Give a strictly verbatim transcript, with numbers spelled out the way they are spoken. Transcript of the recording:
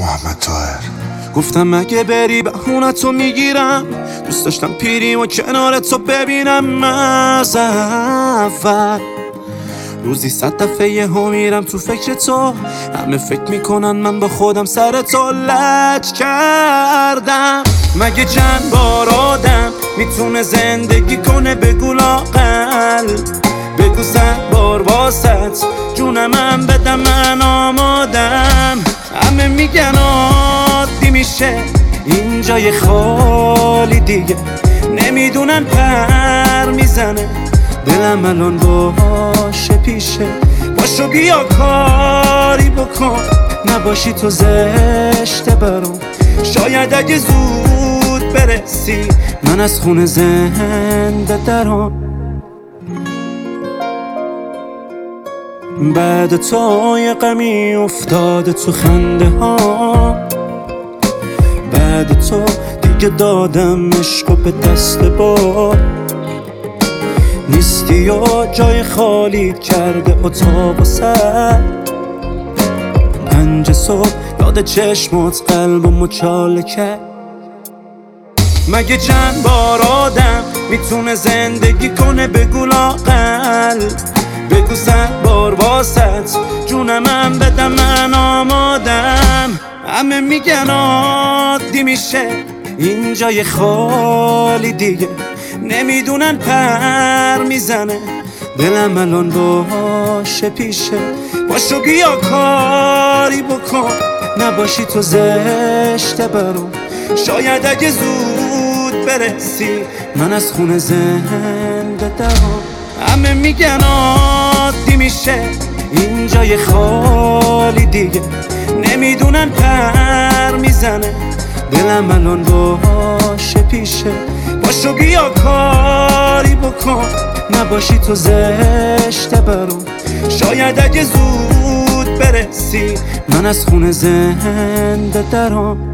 محمد طاهر. گفتم مگه بری بهونتو میگیرم، دوست داشتم پیریم و کنارتو ببینم از اول. روزی صد دفعه یه ها میرم تو فکر تو، همه فکر میکنن من با خودم سر تو لج کردم. مگه چند بار آدم میتونه زندگی کنه بگو لااقل، بگو صد بار واسط جونم بدم من آمادم. همه میگن عادی میشه اینجا یه خالی دیگه، نمیدونن پر میزنه دلم الان باشه پیشه. باشو بیا کاری بکن، نباشی تو زشته برام. شاید اگه زود برسی من از خونه زنده درام. بعد تو یه غمی افتاده تو خنده ها، بعد تو دیگه دادم عشقو به دست با نیستی و جای خالی کرده اتاق و سر. پنج صبح یاد چشمات قلب و مچاله کرد. مگه چند بار آدم میتونه زندگی کنه بگو لااقل، بگو صد بار واسط جونم بدم من آمادم. همه میگن عادی میشه اینجا یه خالی دیگه، نمیدونن پر میزنه دلم الان باشه پیشه. باشو بیا کاری بکن، نباشی تو زشته برام. شاید اگه زود برسی من از خونه زنده درام. همه میگن عادی میشه اینجا یه خالی دیگه، نمیدونن پر میزنه دلم الان باشه پیشه. باشو بیا کاری بکن، نباشی تو زشته برام. شاید اگه زود برسی من از خونه زنده درام.